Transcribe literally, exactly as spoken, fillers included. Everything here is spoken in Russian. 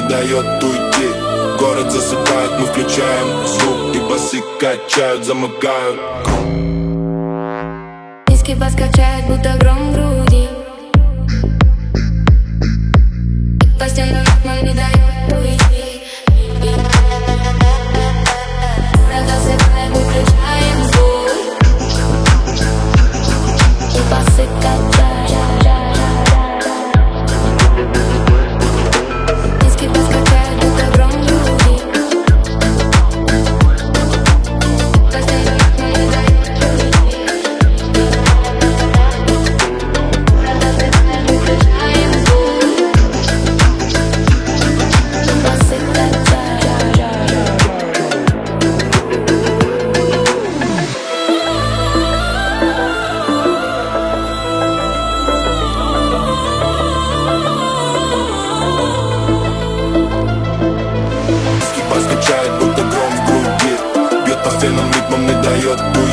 дает уйти. Город засыпает, мы включаем звук, и басы качают, замыкают. Низкий бас качает, будто гром в груди. По стенам нам не дает уйти. Город засыпает, мы включаем звук, и басы качают. Низкий бас качает, будто гром в груди. По стенам нам не дает уйти. Город засыпает, мы включаем звук, и басы качают. Низкий бас качает, будто гром в груди. Бьет по стенам ритмом, не дает уйти.